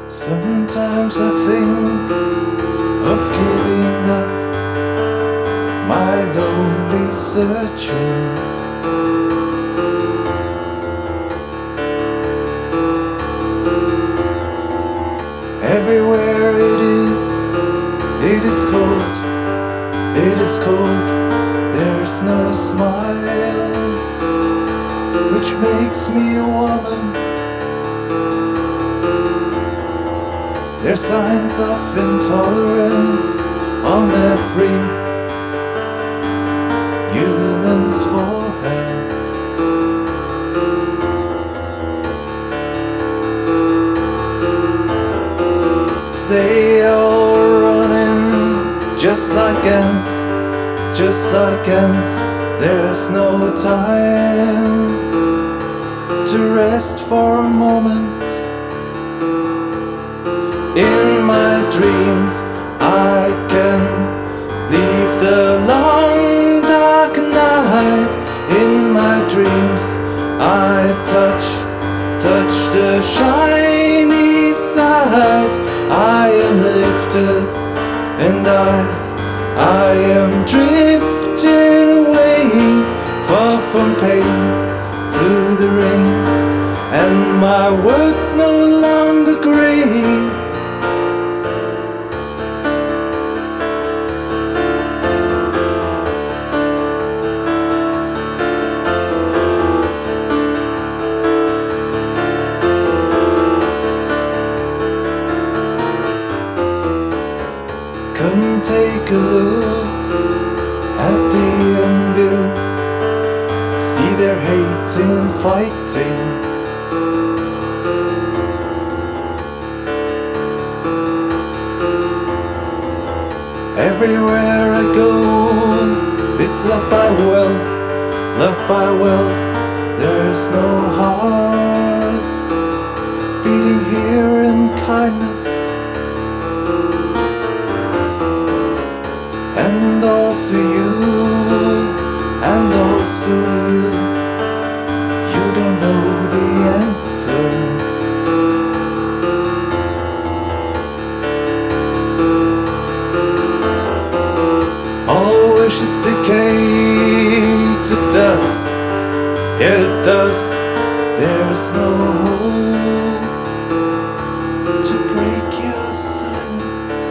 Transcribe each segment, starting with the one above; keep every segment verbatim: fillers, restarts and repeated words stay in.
Sometimes I think of giving up my lonely searching. Everywhere it is, it is cold, it is cold. There's no smile, which makes me a woman. There's signs of intolerance on every human's forehead. They are running just like ants, just like ants. There's no time to rest for a moment. In my dreams I can leave the long dark night. In my dreams I touch, touch the shiny side. I am lifted and I, I am drifting away, far from pain, through the rain, and my words no longer grey. Come take a look at the end view. See their hating, fighting. Everywhere I go, it's love by wealth, love by wealth. There's no heart beating here in kindness. And also you, and also you, you don't know the answer. All wishes decay to dust, yeah, to dust. There's no hope to break your silence.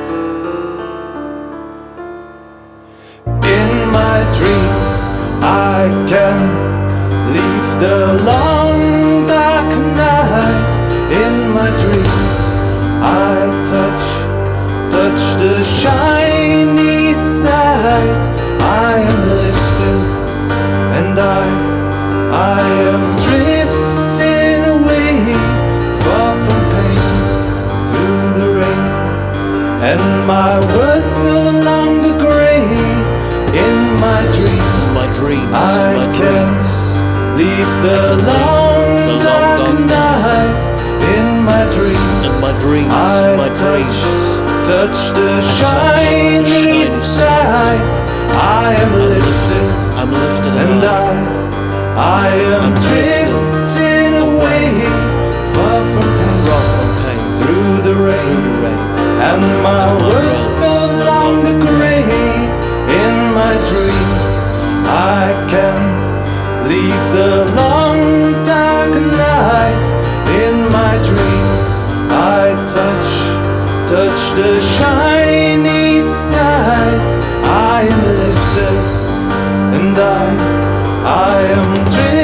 I can leave the long dark night. In my dreams I touch, touch the shiny side. I am lifted and I, I am drifting away, far from pain, through the rain, and my words no longer grey. In my dreams, my dreams, I my can dreams. leave the can long leave the dark long, dark night. In my dreams, In my dreams, I my touch, dreams. touch the I shiny touch the shiny side. I am lifted, I'm lifted and high. I, I am I'm drifting away, far from pain, Far from pain, through the rain, through the rain. and my words no longer grey. In my dreams I can leave the long dark night. In my dreams I touch, touch the shiny side. I am lifted and I, I am dreaming.